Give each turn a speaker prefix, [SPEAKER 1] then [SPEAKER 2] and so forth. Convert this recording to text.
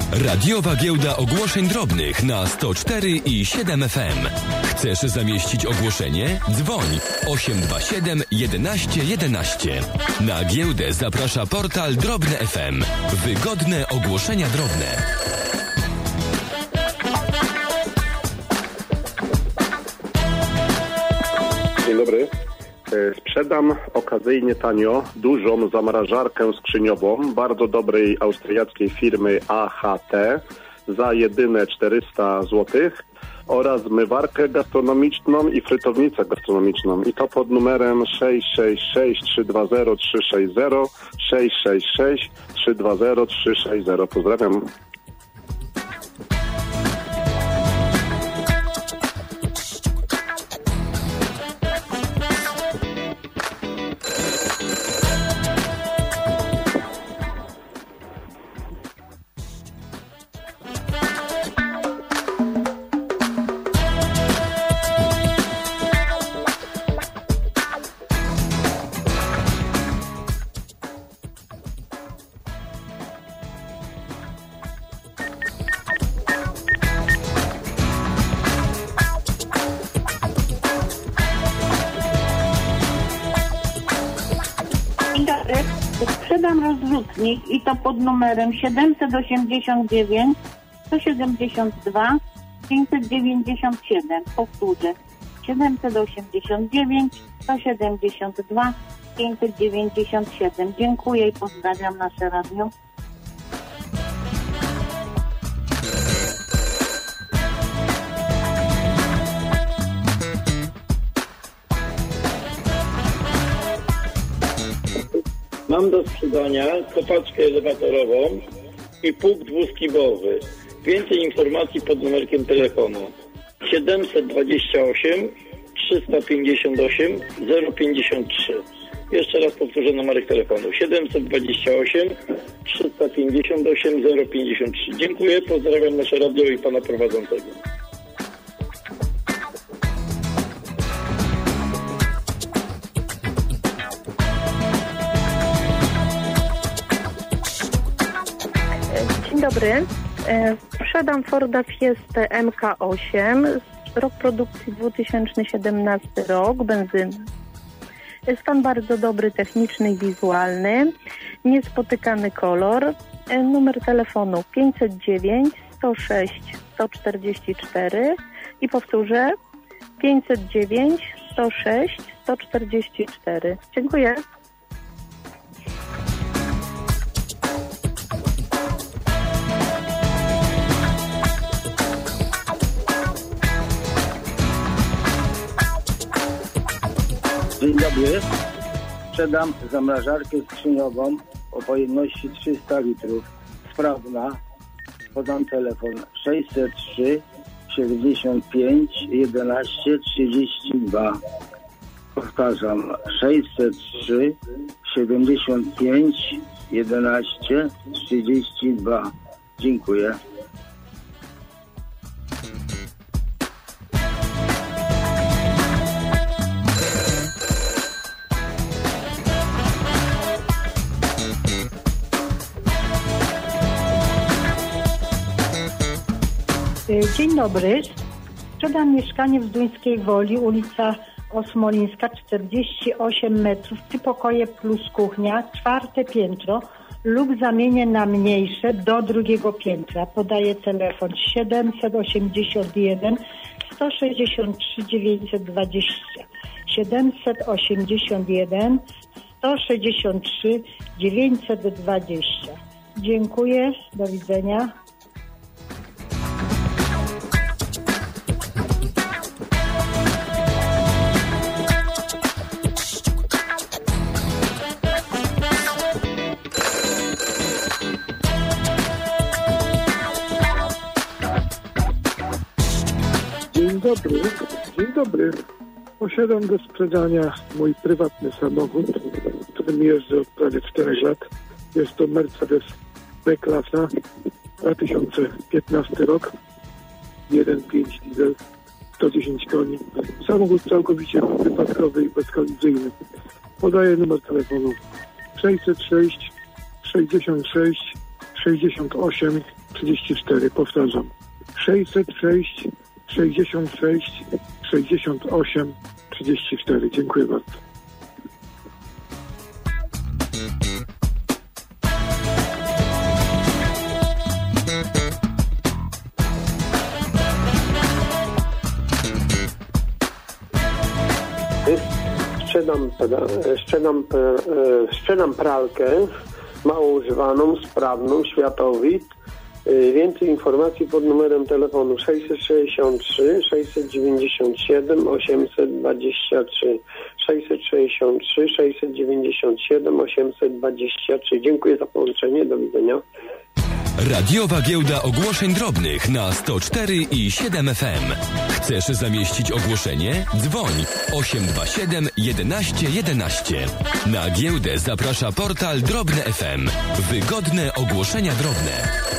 [SPEAKER 1] Radiowa giełda ogłoszeń drobnych na 104 i 7 FM. Chcesz zamieścić ogłoszenie? Dzwoń 827 11 11. Na giełdę zaprasza portal Drobne FM. Wygodne ogłoszenia drobne.
[SPEAKER 2] Dzień dobry. Sprzedam okazyjnie tanio dużą zamrażarkę skrzyniową bardzo dobrej austriackiej firmy AHT za jedyne 400 zł oraz zmywarkę gastronomiczną i frytownicę gastronomiczną i to pod numerem 666 320 360 666 320 360. Pozdrawiam.
[SPEAKER 3] Sprzedam rozrzutnik i to pod numerem 789 172 597. Powtórzę. 789 172 597. Dziękuję i pozdrawiam nasze radio.
[SPEAKER 4] Mam do sprzedania kopaczkę elewatorową i pług dwuskibowy. Więcej informacji pod numerkiem telefonu 728 358 053. Jeszcze raz powtórzę numerek telefonu 728 358 053. Dziękuję, pozdrawiam nasze radio i pana prowadzącego.
[SPEAKER 5] Dzień dobry. Sprzedam Forda Fiestę MK8, rok produkcji 2017 rok, benzyna. Stan bardzo dobry, techniczny i wizualny, niespotykany kolor. Numer telefonu 509 106 144 i powtórzę 509 106 144. Dziękuję.
[SPEAKER 6] Dzień dobry. Sprzedam zamrażarkę skrzyniową o pojemności 300 litrów. Sprawna. Podam telefon 603 75 11 32. Powtarzam 603 75 11 32. Dziękuję.
[SPEAKER 7] Dzień dobry. Sprzedam mieszkanie w Zduńskiej Woli, ulica Osmolińska, 48 metrów, 3 pokoje plus kuchnia, 4. piętro lub zamienię na mniejsze do 2. piętra. Podaję telefon 781 163 920. 781 163 920. Dziękuję. Do widzenia.
[SPEAKER 8] Dzień dobry. Posiadam do sprzedania mój prywatny samochód, którym jeżdżę od prawie 4 lat. Jest to Mercedes B-klasa, 2015 rok, 1.5 diesel, 110 koni. Samochód całkowicie wypadkowy i bezkolizyjny. Podaję numer telefonu 606 66 68 34. Powtarzam. 606 66 68 34. Dziękuję bardzo.
[SPEAKER 9] Sprzedam pralkę mało używaną, sprawną, Światowit. Więcej informacji pod numerem telefonu 663 697 823 663 697 823. Dziękuję za połączenie. Do widzenia.
[SPEAKER 1] Radiowa Giełda Ogłoszeń Drobnych na 104,7 FM. Chcesz zamieścić ogłoszenie? Dzwoń 827 11 11. Na giełdę zaprasza portal Drobne FM. Wygodne ogłoszenia drobne.